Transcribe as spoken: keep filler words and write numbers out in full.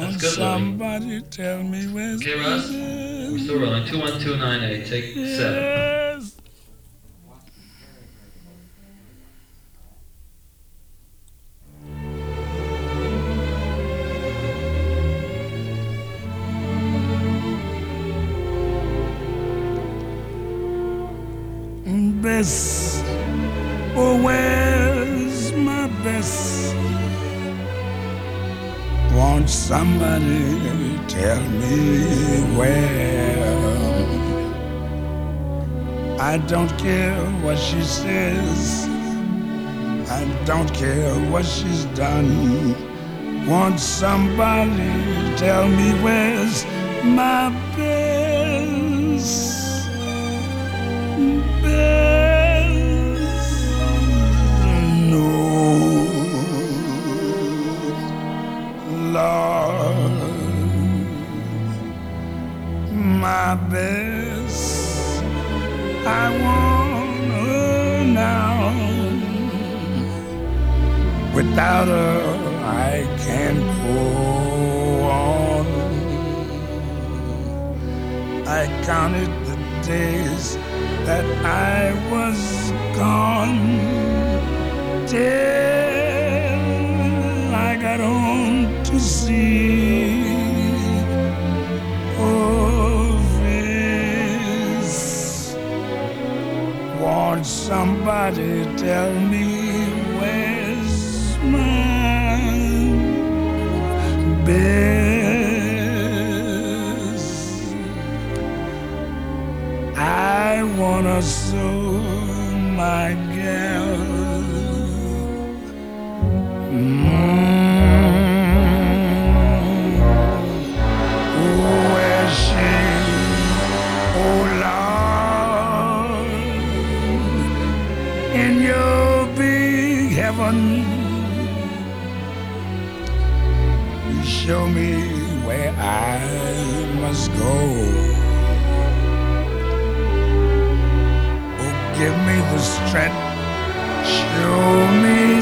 That's Won't good, Louis. somebody tell me where's Okay, Russ. We're still rolling. Two one two nine eight. Take seven. yes. Bess, oh where's my Bess? Won't somebody tell me where? I don't care what she says, I don't care what she's done. Won't somebody tell me where's my Bess? Bess, no, Lord, my Bess, I want her now. Without her, I can't go on. I counted the days that I was gone till I got home to see her face. Won't somebody tell me where's my Bess? I wanna sew my gal. Mm. Where she, oh Lord, in your big heaven, you show me where I must go. Give me the strength, show me